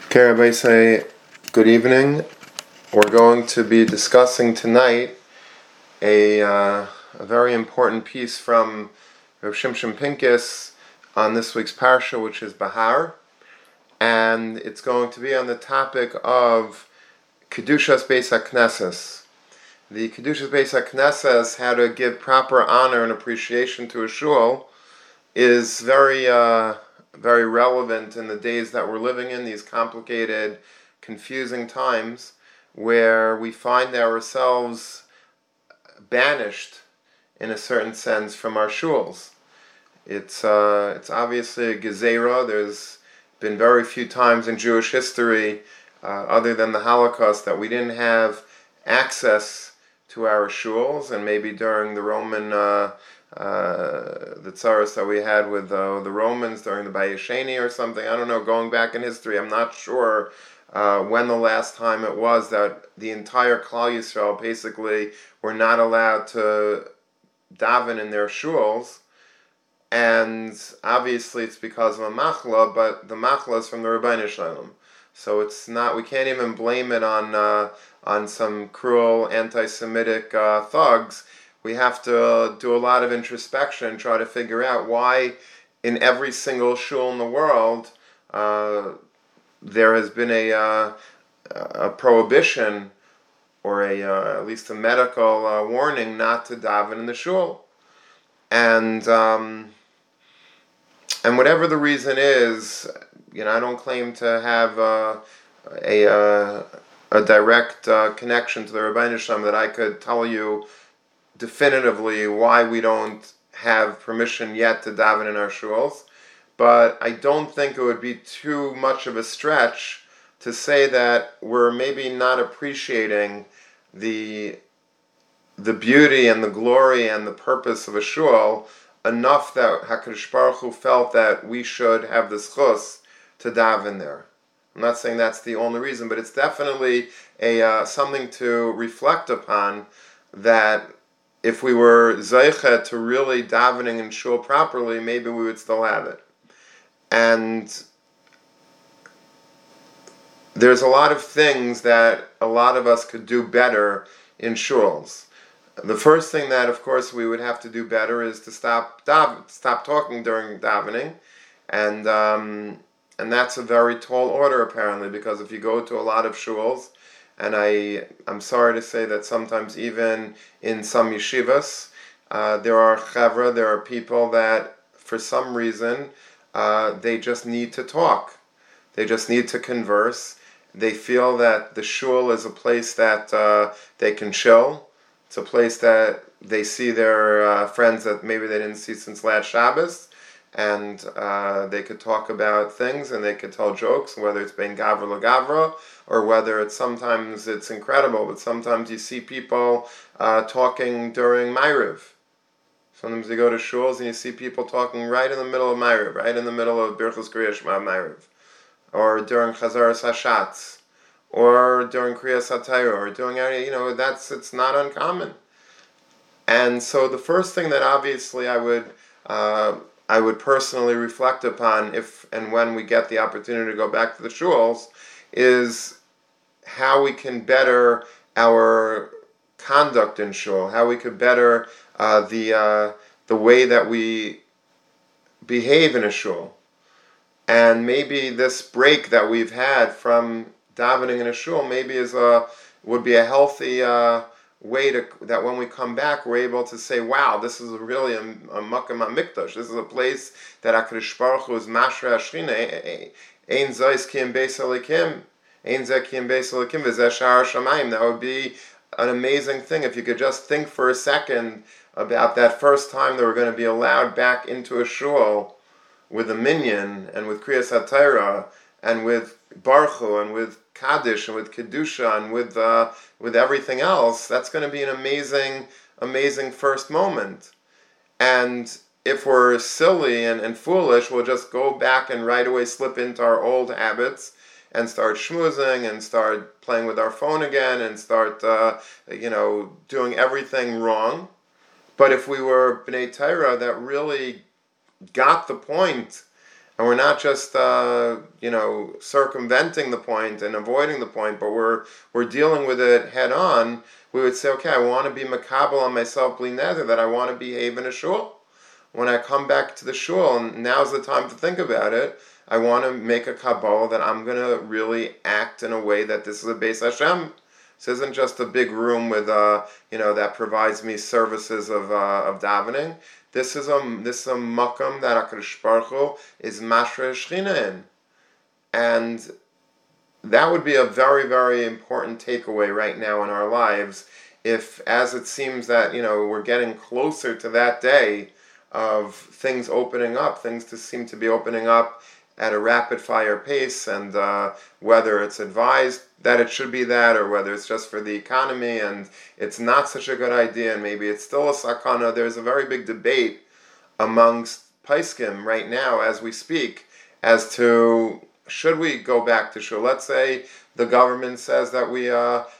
Okay, everybody say good evening. We're going to be discussing tonight a very important piece from Rav Shimshon Pincus on this week's parsha, which is Bahar, and it's going to be on the topic of Kedushas Beis HaKnesses. The Kedushas Beis HaKnesses, how to give proper honor and appreciation to a shul, is very relevant in the days that we're living in, these complicated, confusing times where we find ourselves banished, in a certain sense, from our shuls. It's obviously a gezerah. There's been very few times in Jewish history, other than the Holocaust, that we didn't have access to our shuls, and maybe during the Roman the tsaras that we had with the Romans during the Bayis Sheni or something. I don't know, going back in history, I'm not sure when the last time it was that the entire Klal Yisrael basically were not allowed to daven in their shuls. And obviously it's because of a machla, but the machla is from the Rebbeinu Shalom. So it's not, we can't even blame it on some cruel anti-Semitic thugs. We have to do a lot of introspection, try to figure out why in every single shul in the world there has been a prohibition or at least a medical warning not to daven in the shul. And whatever the reason is, I don't claim to have a direct connection to the Rebbeinu Shalom that I could tell you definitively why we don't have permission yet to daven in our shuls, but I don't think it would be too much of a stretch to say that we're maybe not appreciating the beauty and the glory and the purpose of a shul enough that HaKadosh Baruch Hu felt that we should have the schus to daven there. I'm not saying that's the only reason, but it's definitely something to reflect upon, that if we were zeichet to really davening in shul properly, maybe we would still have it. And there's a lot of things that a lot of us could do better in shuls. The first thing that, of course, we would have to do better is to stop talking during davening, and that's a very tall order apparently, because if you go to a lot of shuls, and I'm sorry to say that sometimes even in some yeshivas, there are people that for some reason they just need to talk. They just need to converse. They feel that the shul is a place that they can chill. It's a place that they see their friends that maybe they didn't see since last Shabbos, and they could talk about things and they could tell jokes, whether it's bein gavra legavra or whether sometimes it's incredible, but sometimes you see people talking during Ma'ariv. Sometimes you go to shuls and you see people talking right in the middle of Ma'ariv, right in the middle of Birchas Kriya Shema Ma'ariv, or during Chazaras Hashatz, or during Kriyas HaTorah, or doing it's not uncommon. And so the first thing that obviously I would personally reflect upon if and when we get the opportunity to go back to the shuls is how we can better our conduct in shul, how we could better the way that we behave in a shul. And maybe this break that we've had from davening in a shul maybe would be a healthy way that when we come back we're able to say, wow, this is really a makam hamikdash. This is a place that HaKadosh Baruch Hu is mashra Ashchina. Ein zayis ki im beis Elokim, ein zeh ki im beis Elokim v'zeh sha'ar shamayim. That would be an amazing thing if you could just think for a second about that first time that we're going to be allowed back into a shul with a minyan and with Kriyas HaTorah and with Baruch Hu and with Kaddish and with Kedusha and with everything else. That's going to be an amazing first moment. And if we're silly and foolish, we'll just go back and right away slip into our old habits and start schmoozing and start playing with our phone again and start doing everything wrong. But if we were B'nai Torah that really got the point and we're not just circumventing the point and avoiding the point, but we're dealing with it head on, we would say, okay, I want to be makabel on myself, bli neder, that I want to behave in a shul. When I come back to the shul, and now's the time to think about it, I want to make a kabbalah that I'm going to really act in a way that this is a Beis Hashem. This isn't just a big room with that provides me services of davening. This is a makam that HaKadosh Baruch Hu is mashra Shechina in, and that would be a very, very important takeaway right now in our lives. If, as it seems that we're getting closer to that day of things opening up, things seem to be opening up at a rapid fire pace, and whether it's advised that it should be that, or whether it's just for the economy and it's not such a good idea, and maybe it's still a sakana. There's a very big debate amongst Paiskim right now as we speak as to should we go back to shul. Let's say the government says that we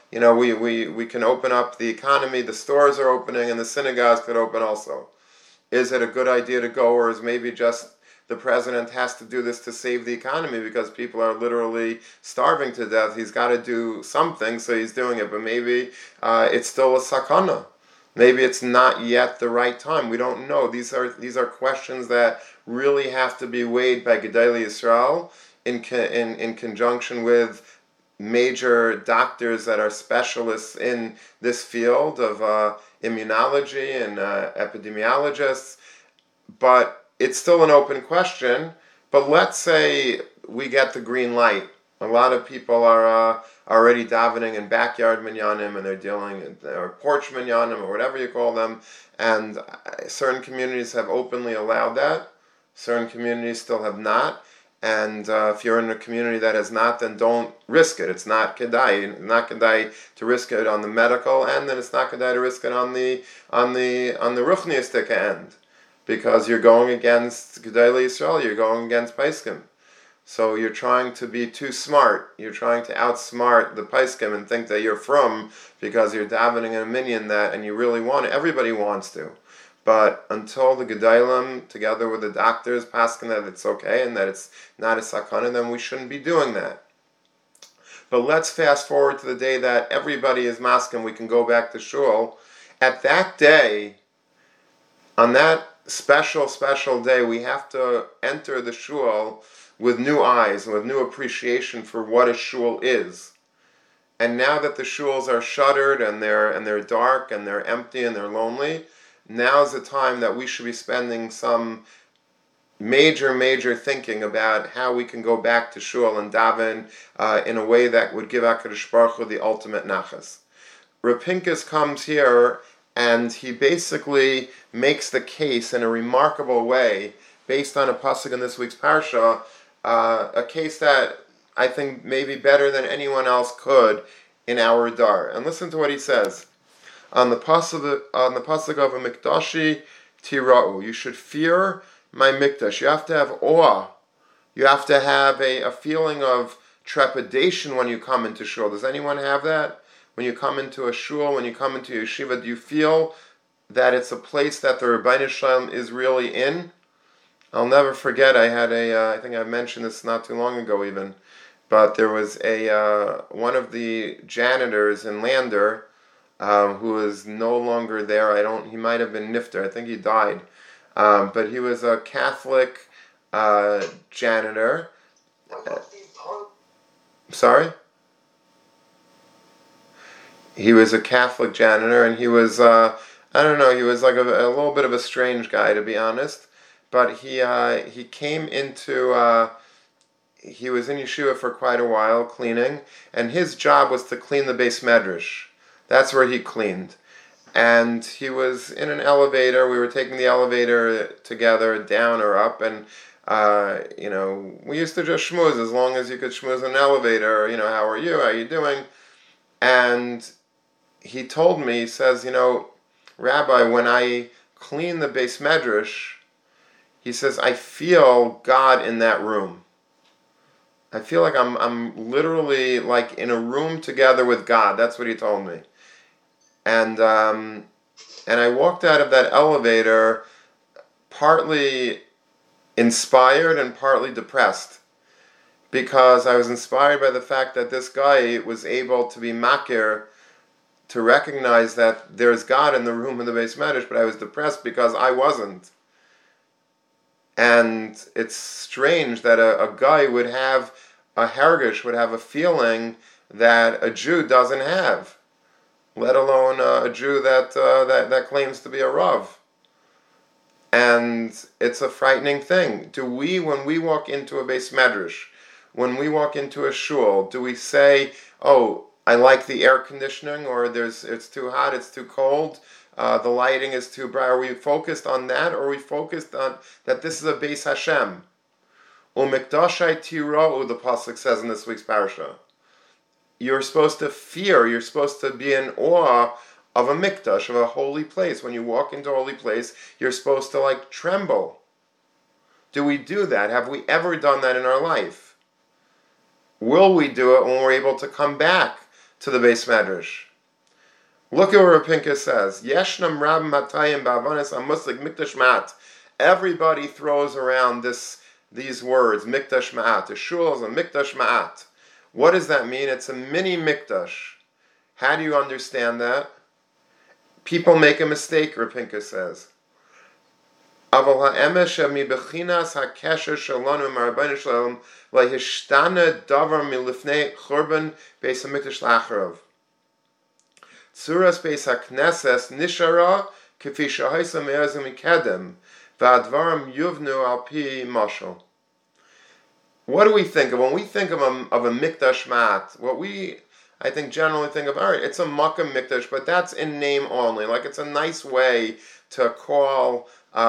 can open up the economy, the stores are opening, and the synagogues could open also. Is it a good idea to go, or is maybe just the president has to do this to save the economy because people are literally starving to death? He's got to do something, so he's doing it. But maybe it's still a sakana. Maybe it's not yet the right time. We don't know. These are questions that really have to be weighed by Gedolei Yisrael in conjunction with major doctors that are specialists in this field of immunology and epidemiologists. But it's still an open question. But let's say we get the green light. A lot of people are already davening in backyard minyanim, and they're dealing, or porch minyanim, or whatever you call them. And certain communities have openly allowed that. Certain communities still have not. And if you're in a community that has not, then don't risk it. It's not kedai. Not kedai to risk it on the medical end, and it's not kedai to risk it on the ruchniistic end, because you're going against Gedolei Yisrael. You're going against Paiskim. So you're trying to be too smart. You're trying to outsmart the Paiskim and think that you're from because you're davening in a minyan and you really want it. Everybody wants to. But until the Gedolim, together with the doctors, paskin that it's okay and that it's not a sakana, then we shouldn't be doing that. But let's fast forward to the day that everybody is maskim, we can go back to shul. At that day, on that special day, we have to enter the shul with new eyes and with new appreciation for what a shul is. And now that the shuls are shuttered and they're dark and they're empty and they're lonely, now's the time that we should be spending some major thinking about how we can go back to shul and daven in a way that would give HaKadosh Baruch Hu the ultimate nachas. Reb Pinkus comes here and he basically makes the case in a remarkable way, based on a pasuk in this week's parsha, a case that I think maybe better than anyone else could in our dar. And listen to what he says. On the pasuk of a mikdashi tira'u, you should fear my mikdash. You have to have awe. You have to have a feeling of trepidation when you come into shul. Does anyone have that? When you come into a shul, when you come into yeshiva, do you feel that it's a place that the Rebbeinu Shalom is really in? I'll never forget, I had I think I mentioned this not too long ago even, but there was one of the janitors in Lander, who is no longer there. He might have been nifter. I think he died. But he was a Catholic janitor. Sorry? He was a Catholic janitor, and he was, he was like a little bit of a strange guy, to be honest. But he came into, he was in yeshiva for quite a while, cleaning, and his job was to clean the Beis Medrash. That's where he cleaned. And he was in an elevator. We were taking the elevator together, down or up, and we used to just schmooze as long as you could schmooze in an elevator. How are you? How are you doing? And he told me, he says, Rabbi, when I clean the Beis Medrash, he says, I feel God in that room. I feel like I'm literally like in a room together with God. That's what he told me. And I walked out of that elevator partly inspired and partly depressed, because I was inspired by the fact that this guy was able to be makir, to recognize that there's God in the room of the Beis Medrash, but I was depressed because I wasn't. And it's strange that a guy would have a hergish, would have a feeling that a Jew doesn't have, let alone a Jew that claims to be a Rav. And it's a frightening thing. When we walk into a Beis Medrash, when we walk into a shul, do we say, "Oh, I like the air conditioning," or "It's too hot, it's too cold, the lighting is too bright"? Are we focused on that, or are we focused on that this is a Beis Hashem? Umikdashai tira'u, the pasuk says in this week's parasha. You're supposed to fear, you're supposed to be in awe of a mikdash, of a holy place. When you walk into a holy place, you're supposed to tremble. Do we do that? Have we ever done that in our life? Will we do it when we're able to come back to the Beis Medrash? Look at what Rav Pinkus says. Yeshnam rab matayim ba'avanis amuslik mikdash ma'at. Everybody throws around these words, mikdash ma'at. The shul is a mikdash ma'at. What does that mean? It's a mini mikdash. How do you understand that? People make a mistake, Rav Pinkus says. Aval ha'emesh mibechinas ha'kesher shalanu ma'arbeinu shalom lahishtana davar milifnei churban beis hamikdash la'acharav. Tzuras beis hakneses nishara k'fi shahaisa me'ezim mikedem v'advarim yuvnu al pi mashal. What do we think of when we think of a mikdash ma'at? What we, I think, generally think of, all right, it's a makam mikdash, but that's in name only. It's a nice way to call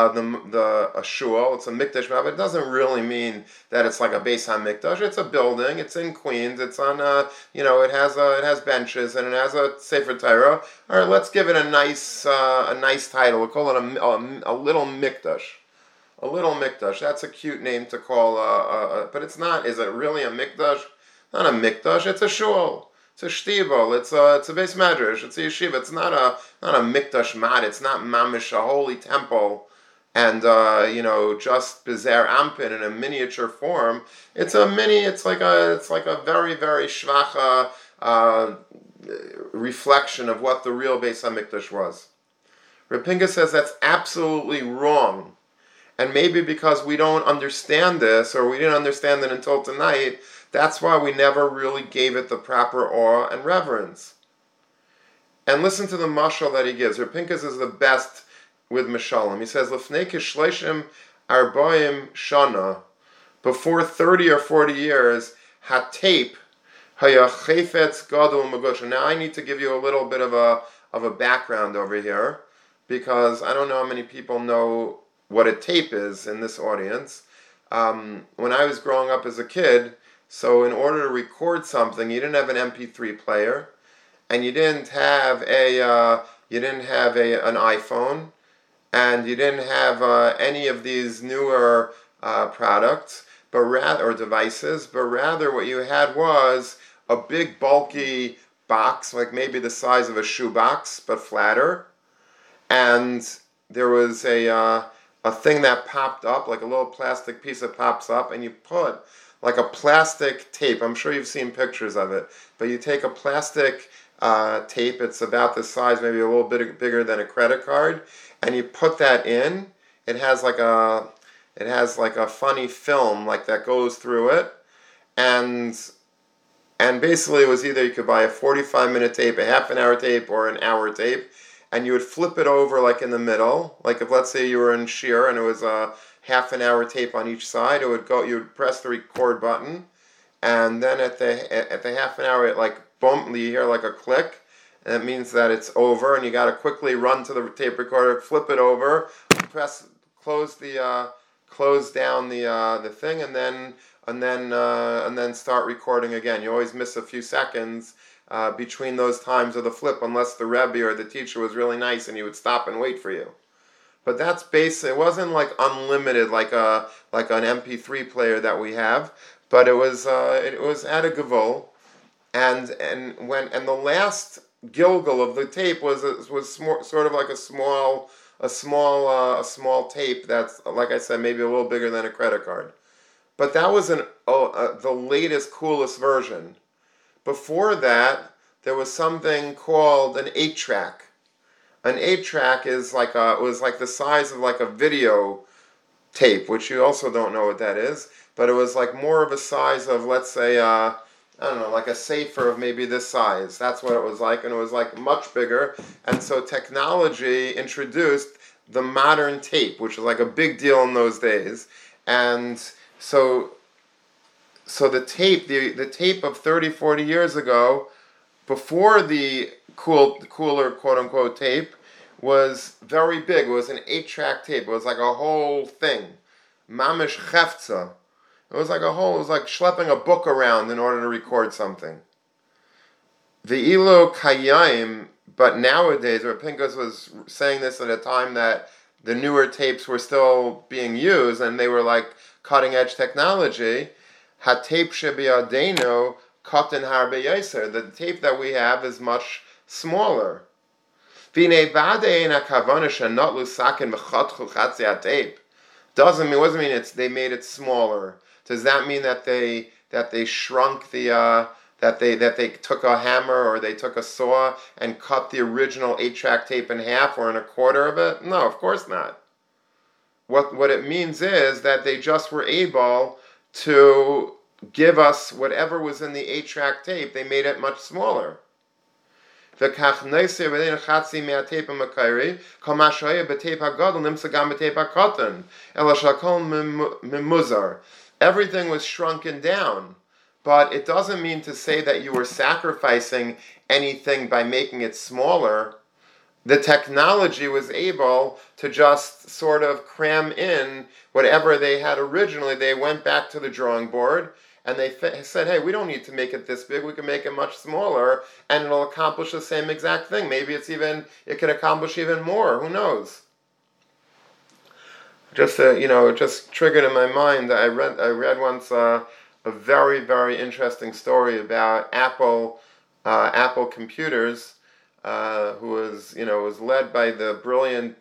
a shul. It's a mikdash ma'at, but it doesn't really mean that it's like a Beis HaMikdash. It's a building. It's in Queens. It's on it has benches and it has a Sefer Torah. All right, let's give it a nice title. We'll call it a little mikdash. A little mikdash. That's a cute name to call but it's not. Is it really a mikdash? Not a mikdash. It's a shul. It's a shtibel. It's a Beis Medrash. It's a yeshiva. It's not a mikdash mat. It's not mamish, a holy temple, and just bezer ampin in a miniature form. It's a mini. It's like a very, very shvacha reflection of what the real Beis HaMikdash was. Rav Pinkus says that's absolutely wrong. And maybe because we don't understand this, or we didn't understand it until tonight, that's why we never really gave it the proper awe and reverence. And listen to the mashal that he gives. Rav Pinkus is the best with mashalim. He says, "Lefnei kishleishim arbaim shana," before 30 or 40 years, hatape haya chayfetz gadol magush. Now I need to give you a little bit of a background over here, because I don't know how many people know what a tape is in this audience. When I was growing up as a kid, so in order to record something, you didn't have an MP3 player, and you didn't have an iPhone, and you didn't have any of these newer products, or devices, but rather what you had was a big bulky box, like maybe the size of a shoebox, but flatter, and there was a thing that popped up, like a little plastic piece that pops up, and you put like a plastic tape. I'm sure you've seen pictures of it, but you take a plastic tape, it's about this size, maybe a little bit bigger than a credit card, and you put that in. It has like a funny film that goes through it, and basically it was either you could buy a 45-minute tape, a half an hour tape, or an hour tape, and you would flip it over in the middle. If let's say you were in Shir and it was a half an hour tape on each side, you would press the record button, and then at the half an hour, it boom, you hear a click, and it means that it's over, and you got to quickly run to the tape recorder, flip it over, close down the thing, and then start recording again. You always miss a few seconds between those times of the flip, unless the Rebbe or the teacher was really nice and he would stop and wait for you. But that's basic. It wasn't unlimited like an MP3 player that we have, but it was at a gavul, and the last gilgal of the tape was sort of like a a small tape that's, like I said, maybe a little bigger than a credit card. But that was the latest, coolest version. Before that, there was something called an 8-track. An 8-track is was like the size of like a video tape, which you also don't know what that is, but it was like more of a size of, let's say, I don't know, like a safer of maybe this size. That's what it was like, and it was like much bigger. And so technology introduced the modern tape, which was like a big deal in those days. And so the tape of 30, 40 years ago, before the cooler quote unquote tape, was very big. It was an 8-track tape. It was like a whole thing. Mamish Hefza. It was like schlepping a book around in order to record something. The Ilo Kayim, but nowadays, or Pinchas was saying this at a time that the newer tapes were still being used and they were like cutting edge technology. HaTape Shebiadeno Katan Harbe Yaser. The tape that we have is much smaller. Doesn't mean they made it smaller. Does that mean that they shrunk the that they took a hammer or they took a saw and cut the original 8-track tape in half or in a quarter of it? No, of course not. What it means is that they just were able to give us whatever was in the 8-track tape. They made it much smaller. It doesn't mean everything was shrunken down, but it doesn't mean to say that you were sacrificing anything by making it smaller. The technology was able to just sort of cram in whatever they had originally. They went back to the drawing board and they said, hey, we don't need to make it this big. We can make it much smaller and it'll accomplish the same exact thing. Maybe it can accomplish even more. Who knows? It just triggered in my mind. I read once a very, very interesting story about Apple computers, who was led by the brilliant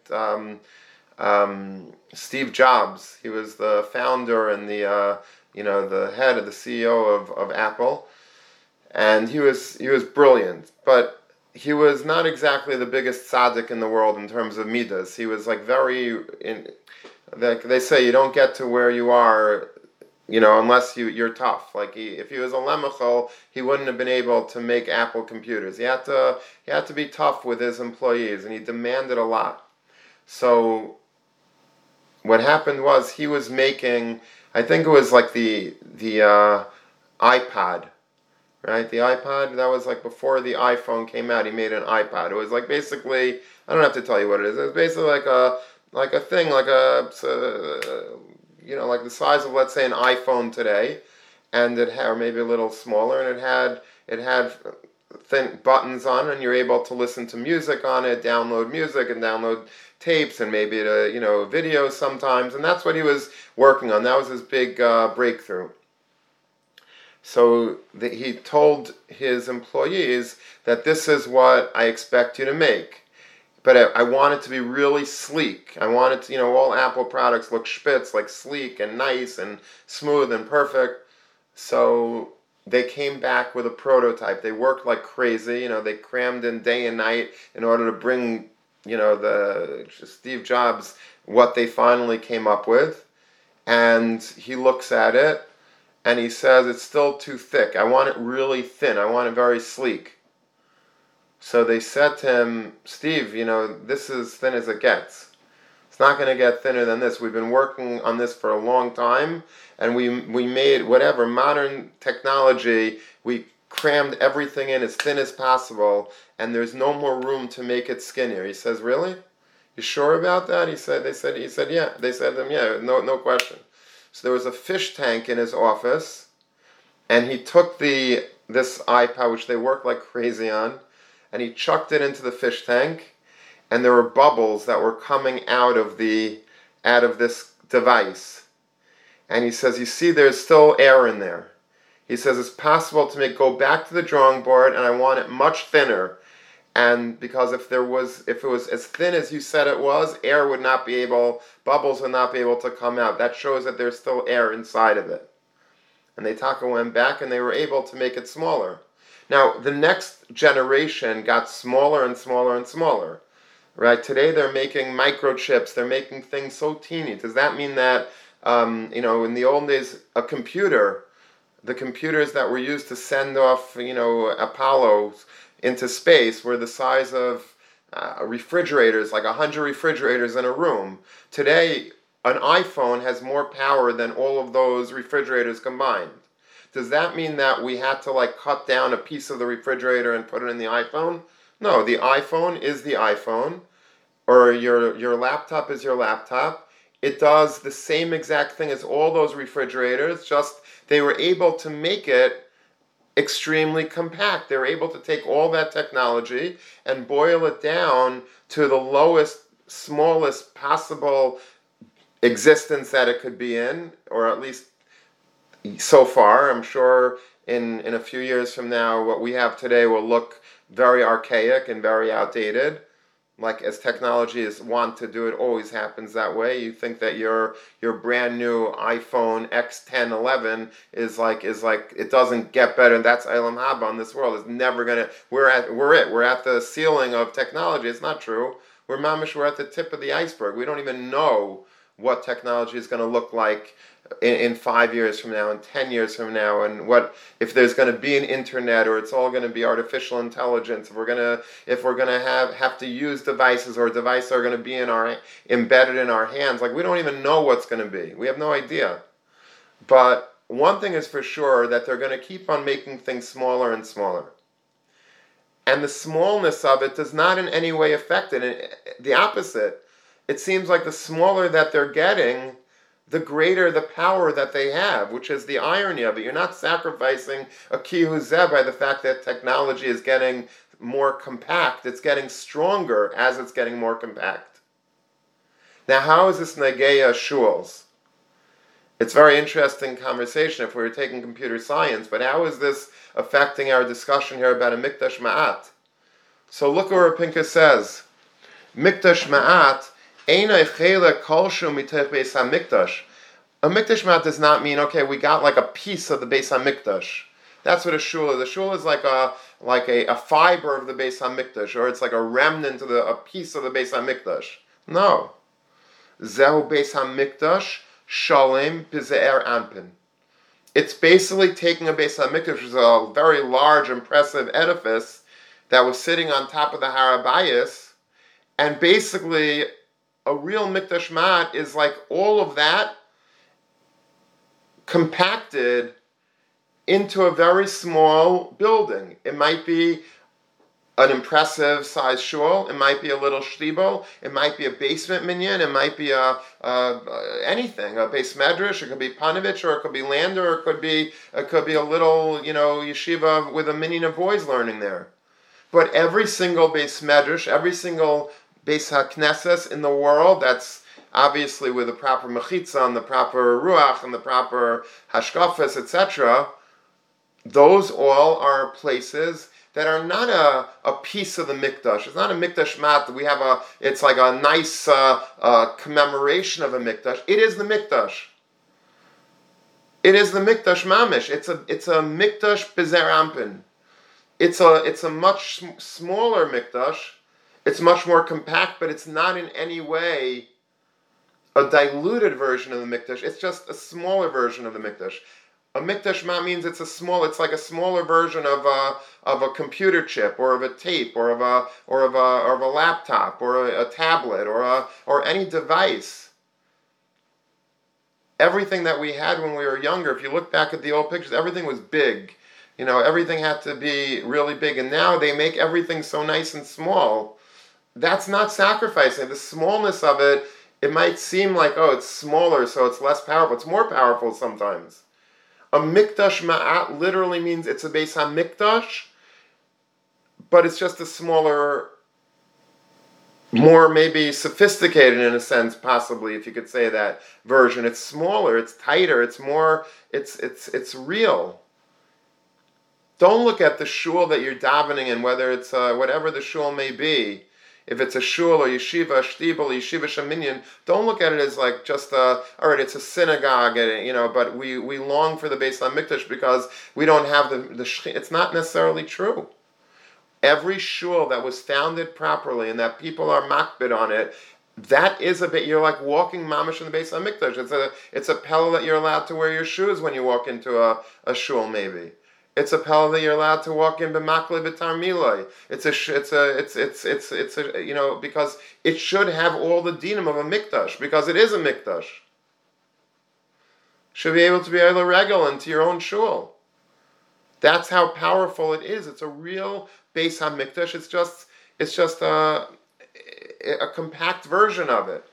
Steve Jobs. He was the founder and the head of the CEO of Apple, and he was brilliant, but he was not exactly the biggest tzaddik in the world in terms of midas. He was like like they say, you don't get to where you are, unless you're tough. Like if he was a lemechel, he wouldn't have been able to make Apple computers. He had to be tough with his employees, and he demanded a lot. So what happened was he was making, I think it was like the iPod, right? The iPod, that was like before the iPhone came out. He made an iPod. It was like basically, I don't have to tell you what it is. It was basically like a thing, like like the size of, let's say, an iPhone today, and it had, or maybe a little smaller, and it had thin buttons on, and you're able to listen to music on it, download music, and download tapes, and maybe videos sometimes, and that's what he was working on. That was his big breakthrough. So he told his employees that this is what I expect you to make. But I want it to be really sleek. I want it to, all Apple products look spitz, like sleek and nice and smooth and perfect. So they came back with a prototype. They worked like crazy. They crammed in day and night in order to bring, the Steve Jobs what they finally came up with. And he looks at it and he says, it's still too thick. I want it really thin. I want it very sleek. So they said to him, Steve, this is thin as it gets. It's not going to get thinner than this. We've been working on this for a long time, and we made whatever modern technology, we crammed everything in as thin as possible, and there's no more room to make it skinnier. He says, really? You sure about that? He said, yeah. They said to him, yeah, no question. So there was a fish tank in his office, and he took this iPod, which they worked like crazy on, and he chucked it into the fish tank, and there were bubbles that were coming out of this device. And he says, you see, there's still air in there. He says, it's possible to go back to the drawing board, and I want it much thinner. And because if it was as thin as you said it was, bubbles would not be able to come out. That shows that there's still air inside of it. And they went back and they were able to make it smaller. Now, the next generation got smaller and smaller and smaller. Right? Today they're making microchips, they're making things so teeny. Does that mean that, in the old days, the computers that were used to send off, Apollos into space were the size of refrigerators, like 100 refrigerators in a room. Today, an iPhone has more power than all of those refrigerators combined. Does that mean that we had to cut down a piece of the refrigerator and put it in the iPhone? No, the iPhone is the iPhone, or your laptop is your laptop. It does the same exact thing as all those refrigerators, just they were able to make it extremely compact. They were able to take all that technology and boil it down to the lowest, smallest possible existence that it could be in, or at least so far. I'm sure in a few years from now, what we have today will look very archaic and very outdated. Like as technology is wont to do, it always happens that way. You think that your brand new iPhone X10, 11 is like it doesn't get better. That's Olam Haba in this world. It's never gonna. We're at the ceiling of technology. It's not true. We're at the tip of the iceberg. We don't even know what technology is going to look like in 5 years from now, and 10 years from now, and what if there's going to be an internet, or it's all going to be artificial intelligence. If we're going to have to use devices, or devices are going to be embedded in our hands. We don't even know what's going to be. We have no idea. But one thing is for sure, that they're going to keep on making things smaller and smaller. And the smallness of it does not in any way affect it. The opposite. It seems like the smaller that they're getting, the greater the power that they have, which is the irony of it. You're not sacrificing a kihuzeh by the fact that technology is getting more compact. It's getting stronger as it's getting more compact. Now, how is this negeya shuls? It's a very interesting conversation if we were taking computer science, but how is this affecting our discussion here about a mikdash ma'at? So look what Pinka says. Mikdash ma'at. A mikdash ma'at does not mean, okay, we got a piece of the Beis HaMikdash. That's what a shul is. A shul is like a fiber of the Beis HaMikdash, or it's like a remnant of a piece of the Beis HaMikdash. No. Zehu Beis HaMikdash shalem b'ze'er anpin. It's basically taking a Beis HaMikdash, which is a very large, impressive edifice that was sitting on top of the Har HaBayis, and basically a real mikdash ma'at is like all of that compacted into a very small building. It might be an impressive size shul, it might be a little shtibel, it might be a basement minyan, it might be anything, a base medrash, it could be panovich, or it could be lander, or it could be a little yeshiva with a minyan of boys learning there. But every single base medrash, every single Beis HaKnesses in the world, that's obviously with the proper mechitza and the proper ruach and the proper hashkafas, etc., those all are places that are not a piece of the mikdash. It's not a mikdash mat that we have it's like a nice commemoration of a mikdash. It is the mikdash. It is the mikdash mamish. It's a mikdash b'zer ampin. It's a much smaller mikdash. It's much more compact, but it's not in any way a diluted version of the mikdash. It's just a smaller version of the mikdash. A mikdash ma means it's like a smaller version of a computer chip, or of a tape, or of a laptop, or a tablet, or any device. Everything that we had when we were younger, if you look back at the old pictures, everything was big. Everything had to be really big, and now they make everything so nice and small. That's not sacrificing. The smallness of it, it might seem like, it's smaller, so it's less powerful. It's more powerful sometimes. A mikdash ma'at literally means it's a Beis HaMikdash, but it's just a smaller, more maybe sophisticated in a sense, possibly, if you could say that version. It's smaller, it's tighter, it's more, it's real. Don't look at the shul that you're davening in, whether it's whatever the shul may be. If it's a shul or yeshiva, shtibel, yeshiva shaminyan, don't look at it as like just all right, it's a synagogue, but we long for the Beis HaMikdash because we don't have the Shekhinah. It's not necessarily true. Every shul that was founded properly and that people are makbid on it, that is a bit, you're like walking mamash in the Beis HaMikdash. It's a pella that you're allowed to wear your shoes when you walk into a shul, maybe. It's a pella that you're allowed to walk in b'makle b'tar milai. Because it should have all the dinim of a mikdash, because it is a mikdash. Should be able to be able to regal into your own shul. That's how powerful it is. It's a real Beis HaMikdash. It's just a compact version of it.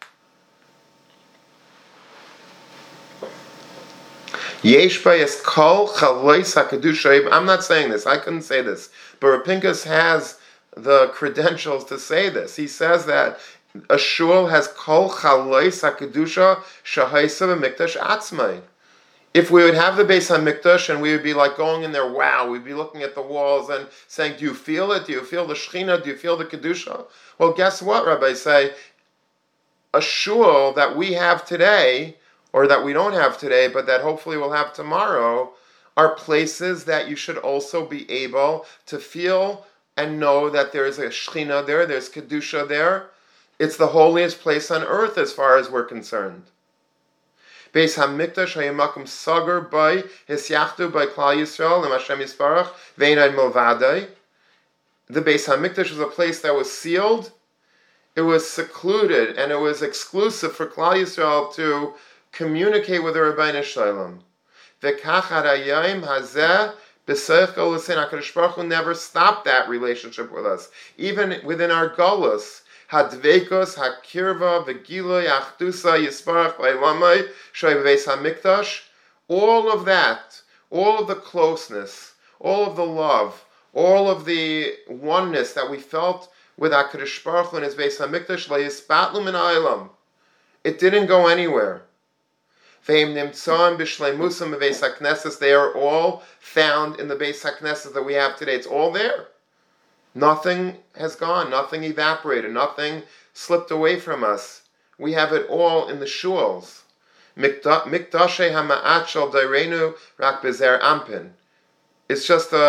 I'm not saying this. I couldn't say this. But Rav Pinkus has the credentials to say this. He says that a shul has kol chalois hakedusha shahaisa v'mikdash atzmai. If we would have the Beis HaMikdash and we would be like going in there, wow, we'd be looking at the walls and saying, do you feel it? Do you feel the Shekhinah? Do you feel the Kedusha? Well, guess what, Rabbi say? A shul that we have today, or that we don't have today, but that hopefully we'll have tomorrow, are places that you should also be able to feel and know that there is a Shekhinah there, there's Kedusha there. It's the holiest place on earth as far as we're concerned. Beis HaMikdash hayamakum sagar by hisyachdu by Klal Yisrael and Hashem Yisparach veinad milvadai. The Beis HaMikdash was a place that was sealed, it was secluded, and it was exclusive for Klal Yisrael to communicate with the Rebbeinu Shalom. V'kach harayim hazeh b'seichel l'sin. HaKadosh Baruch Hu never stopped that relationship with us, even within our galus. Hadveikos, Hakirva, Vegiloi, Achdusa, Yisparach, Vailamai, Shoy Beis HaMikdash, all of that, all of the closeness, all of the love, all of the oneness that we felt with HaKadosh Baruch Hu and His Beis HaMikdash, Le'yispatlu min ha'olam. It didn't go anywhere. Ve'im nimtzoim b'shleimusam b'Beis HaKnesses, they are all found in the Beis HaKnesses that we have today. It's all there. Nothing has gone, nothing evaporated, nothing slipped away from us. We have it all in the shuls. Mikdashe hama'at shel dairenu rak bezer ampin. It's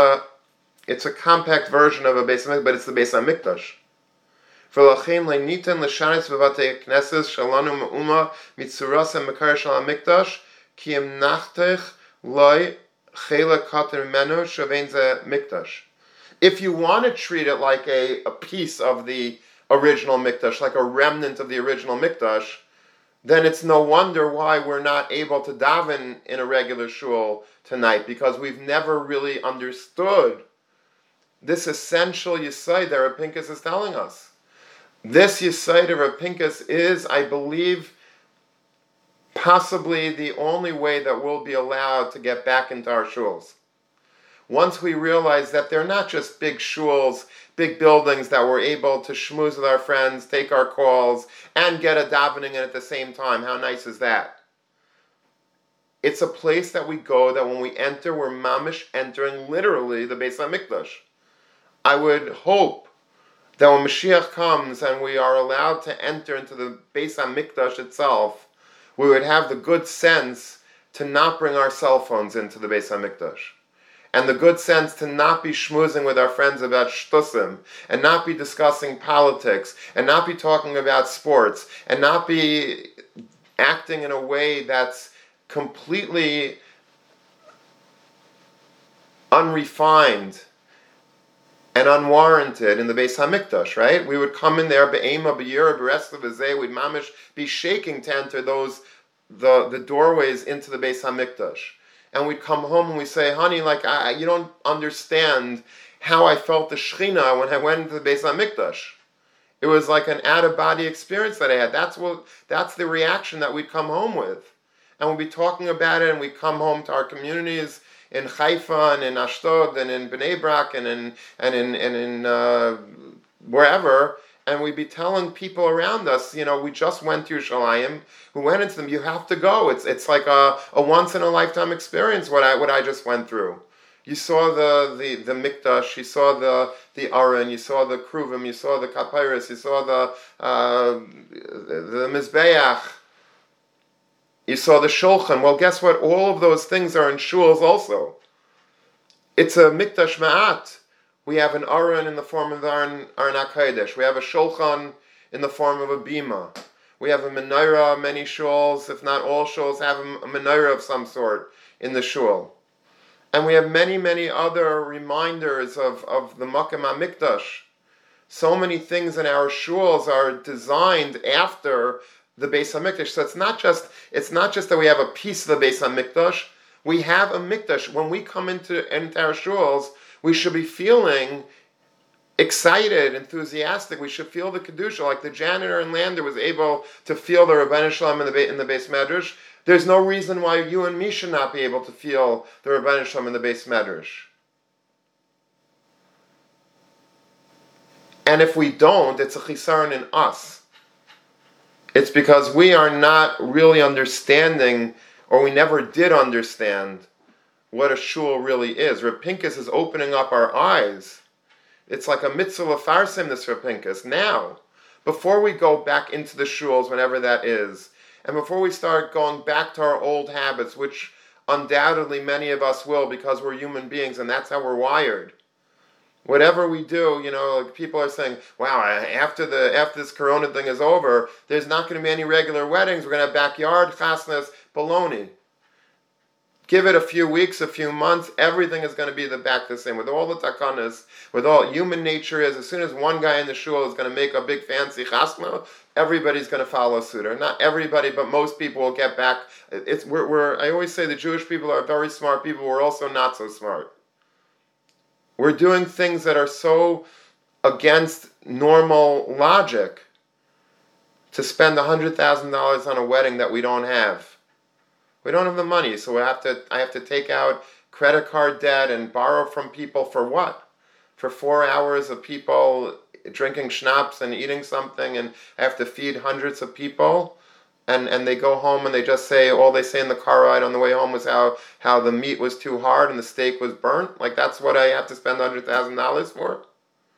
a compact version of a Beis HaMikdash, but it's the Beis HaMikdash. V'lachem le'niten l'shanis b'vatei knesses shalanu ma'uma mitzuras ha'mekar shel HaMikdash ki im nachtech loy chelek katan menu shavein ze mikdash. If you want to treat it like a piece of the original Mikdash, like a remnant of the original Mikdash, then it's no wonder why we're not able to daven in a regular shul tonight, because we've never really understood this essential Yesod that Rav Pinkus is telling us. This Yesod of Rav Pinkus is, I believe, possibly the only way that we'll be allowed to get back into our shuls. Once we realize that they're not just big shuls, big buildings that we're able to schmooze with our friends, take our calls, and get a davening in at the same time. How nice is that? It's a place that we go that when we enter, we're mamish entering literally the Beis HaMikdash. I would hope that when Mashiach comes and we are allowed to enter into the Beis HaMikdash itself, we would have the good sense to not bring our cell phones into the Beis HaMikdash. And the good sense to not be schmoozing with our friends about shtusim, and not be discussing politics, and not be talking about sports, and not be acting in a way that's completely unrefined and unwarranted in the Beis HaMikdash, right? We would come in there, be'ema, be'yira, be'resla, be'zeh, we'd mamish be shaking to enter the doorways into the Beis HaMikdash. And we'd come home and we say, honey, you don't understand how I felt the Shekhinah when I went into the Beis HaMikdash. It was like an out-of-body experience that I had. That's the reaction that we'd come home with. And we'd be talking about it, and we'd come home to our communities in Haifa and in Ashdod and in Bnei Brak and in wherever, and we'd be telling people around us, we just went to Yerushalayim, we went into them, you have to go. It's like a once in a lifetime experience what I just went through. You saw the mikdash, you saw the aron, you saw the kruvim, you saw the kapyrus, you saw the mizbeach, you saw the shulchan. Well, guess what? All of those things are in shuls also. It's a mikdash ma'at. We have an aron in the form of the Aron HaKodesh. We have a shulchan in the form of a bima. We have a menorah. Many shuls, if not all shuls, have a menorah of some sort in the shul. And we have many, many other reminders of the Makom HaMikdash. So many things in our shuls are designed after the Beis HaMikdash. So it's not just that we have a piece of the Beis HaMikdash. We have a Mikdash. When we come into our shuls, we should be feeling excited, enthusiastic. We should feel the Kedusha, like the janitor in Lander was able to feel the Rebbeinu Shalom in the Beis Medrash. There's no reason why you and me should not be able to feel the Rebbeinu Shalom in the Beis Medrash. And if we don't, it's a chisaron in us. It's because we are not really understanding, or we never did understand, what a shul really is. Reb Pinkus is opening up our eyes. It's like a mitzvah lefarsim, this Reb Pinkus. Now, before we go back into the shuls, whenever that is, and before we start going back to our old habits, which undoubtedly many of us will because we're human beings and that's how we're wired. Whatever we do, like people are saying, wow, after this corona thing is over, there's not going to be any regular weddings. We're going to have backyard chasnas, baloney. Give it a few weeks, a few months, everything is going to be back the same. With all the takanas, with all human nature is, as soon as one guy in the shul is going to make a big fancy chasna, everybody's going to follow suit. Or not everybody, but most people will get back. I always say the Jewish people are very smart people. We're also not so smart. We're doing things that are so against normal logic to spend $100,000 on a wedding that we don't have. We don't have the money, so I have to take out credit card debt and borrow from people for what? For 4 hours of people drinking schnapps and eating something, and I have to feed hundreds of people, and they go home and they just say, all they say in the car ride on the way home was how the meat was too hard and the steak was burnt. Like that's what I have to spend $100,000 for?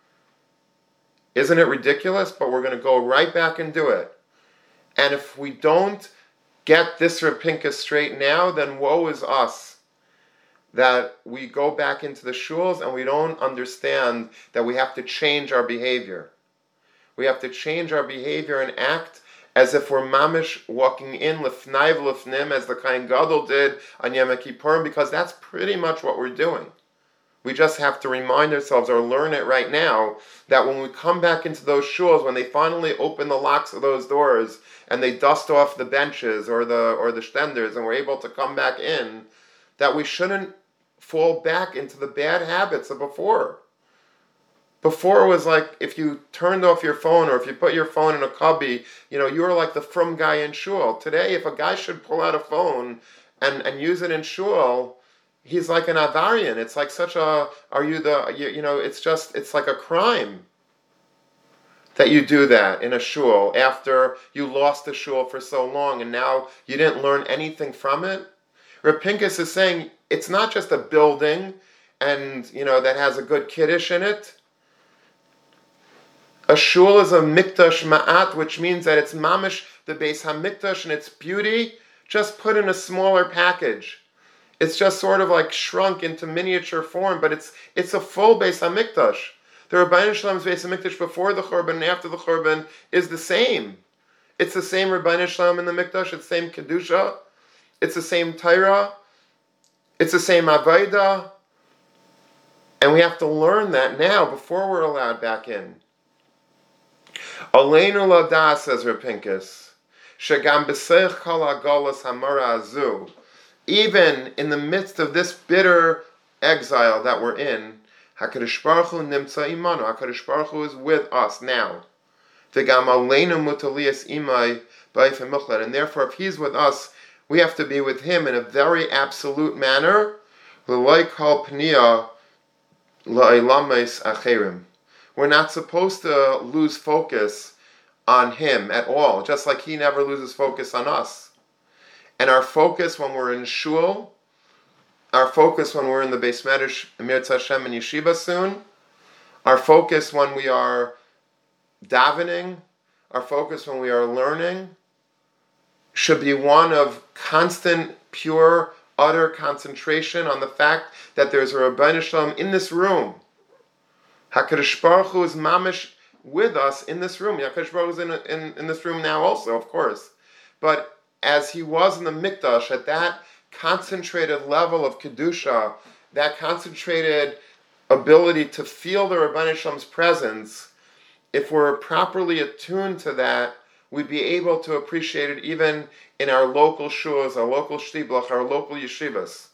Isn't it ridiculous? But we're going to go right back and do it. And if we don't get this Reb Pinkus straight now, then woe is us. That we go back into the shuls and we don't understand that we have to change our behavior. We have to change our behavior and act as if we're mamish walking in lefnai v'lefnim, as the Kohen Gadol did on Yom Kippur, because that's pretty much what we're doing. We just have to remind ourselves or learn it right now that when we come back into those shuls, when they finally open the locks of those doors and they dust off the benches or the stenders and we're able to come back in, that we shouldn't fall back into the bad habits of before. Before it was like if you turned off your phone or if you put your phone in a cubby, you were like the frum guy in shul. Today, if a guy should pull out a phone and use it in shul, he's like an avarian. It's like it's like a crime that you do that in a shul after you lost the shul for so long and now you didn't learn anything from it. Reb Pinkus is saying it's not just a building and, that has a good kiddush in it. A shul is a mikdash ma'at, which means that it's mamish, the Beis HaMikdash and its beauty, just put in a smaller package. It's just sort of like shrunk into miniature form, but it's a full Beis HaMikdash. The Rebbeinu Shalom's Beis HaMikdash before the Churban and after the Churban is the same. It's the same Rebbeinu Shalom in the Mikdash, it's the same Kedusha, it's the same Torah, it's the same Avodah, and we have to learn that now before we're allowed back in. Aleinu ladas, says Reb Pinkus, shegam b'seich kol hagolos hamara azu, even in the midst of this bitter exile that we're in, HaKadosh Baruch Hu nimtza imanu, HaKadosh Baruch Hu is with us now. V'gam aleinu mutalias imai b'ayfim muchlet, and therefore if He's with us, we have to be with Him in a very absolute manner. L'loi kol pniya la'ilames acherim. We're not supposed to lose focus on Him at all, just like He never loses focus on us. And our focus when we're in shul our focus when we're in the Beis Medrash, Mirza Hashem and Yeshiva soon, our focus when we are davening, our focus when we are learning, should be one of constant, pure, utter concentration on the fact that there's a Rebbeinu Shalom in this room. HaKadosh Baruch Hu is mamish with us in this room. HaKadosh Baruch Hu is in this room now also, of course. But as he was in the Mikdash, at that concentrated level of Kedusha, that concentrated ability to feel the Rebbeinu Shalom's presence, if we're properly attuned to that, we'd be able to appreciate it even in our local shuls, our local shtiblach, our local yeshivas.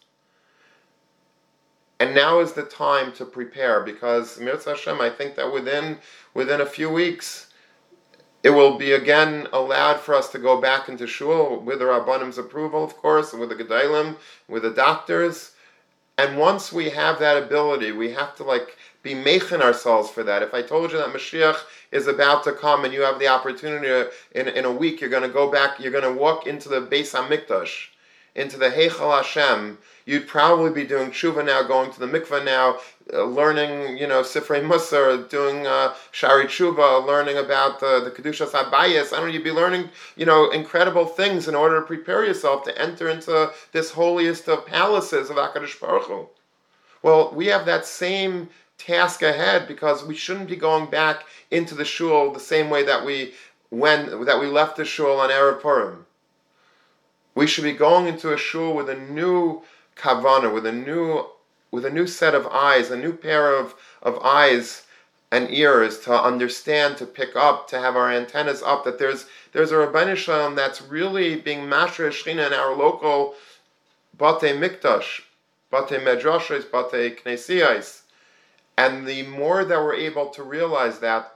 And now is the time to prepare, because Mirza Hashem, I think that within a few weeks, it will be again allowed for us to go back into shul with the Rabbanim's approval, of course, and with the Gedalim, with the doctors. And once we have that ability, we have to be meichen ourselves for that. If I told you that Mashiach is about to come and you have the opportunity in a week, you're going to go back, you're going to walk into the Beis HaMikdash, into the Heichal Hashem, you'd probably be doing tshuva now, going to the mikveh now, learning, Sifrei Musar, doing Shari Tshuva, learning about the Kedushas HaBayis. I don't know, you'd be learning, incredible things in order to prepare yourself to enter into this holiest of palaces of HaKadosh Baruch Hu. Well, we have that same task ahead, because we shouldn't be going back into the shul the same way that we left the shul on Erev Purim. We should be going into a shul with a new kavanah, with a new set of eyes, a new pair of eyes and ears to understand, to pick up, to have our antennas up, that there's a Rebbeinu Shalom that's really being mashra Shechina in our local Batei Mikdash, Batei Medrashos, Batei Knesiyos. And the more that we're able to realize that,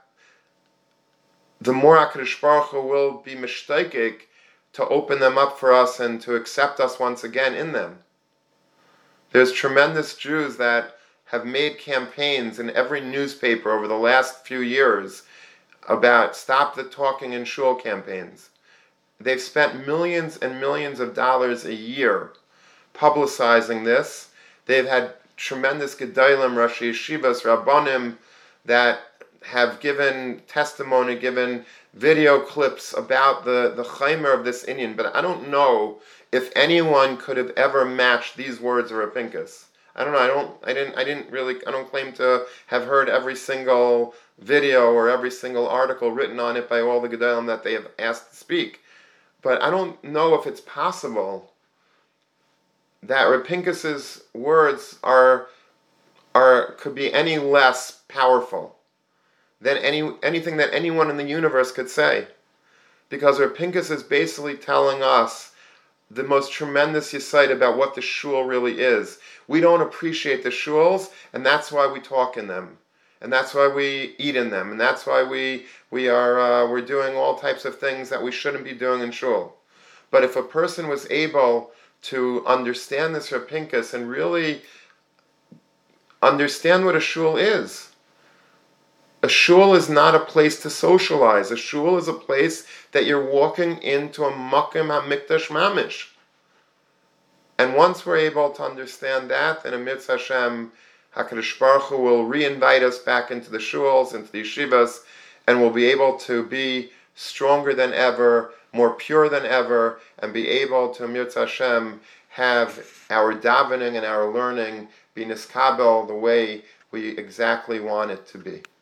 the more HaKadosh Baruch Hu will be mishtaikik to open them up for us and to accept us once again in them. There's tremendous Jews that have made campaigns in every newspaper over the last few years about stop the talking in shul campaigns. They've spent millions and millions of dollars a year publicizing this. They've had tremendous Gedalim, Rashi Yeshivas, Rabbanim that have given testimony, given video clips about the chaimer of this Indian, but I don't know if anyone could have ever matched these words of Rav Pinkus. I don't know. I don't claim to have heard every single video or every single article written on it by all the Gedalim that they have asked to speak. But I don't know if it's possible that Rav Pinkus's words could be any less powerful than anything that anyone in the universe could say. Because Rav Pinkus is basically telling us the most tremendous yesod about what the shul really is. We don't appreciate the shuls, and that's why we talk in them. And that's why we eat in them. And that's why we're doing all types of things that we shouldn't be doing in shul. But if a person was able to understand this Rav Pinkus and really understand what a shul is, a shul is not a place to socialize. A shul is a place that you're walking into a makom hamikdash mamish. And once we're able to understand that, then Amir Hashem, HaKadosh Baruch Hu will re-invite us back into the shuls, into the yeshivas, and we'll be able to be stronger than ever, more pure than ever, and be able to, Amir Hashem, have our davening and our learning be niskabel the way we exactly want it to be.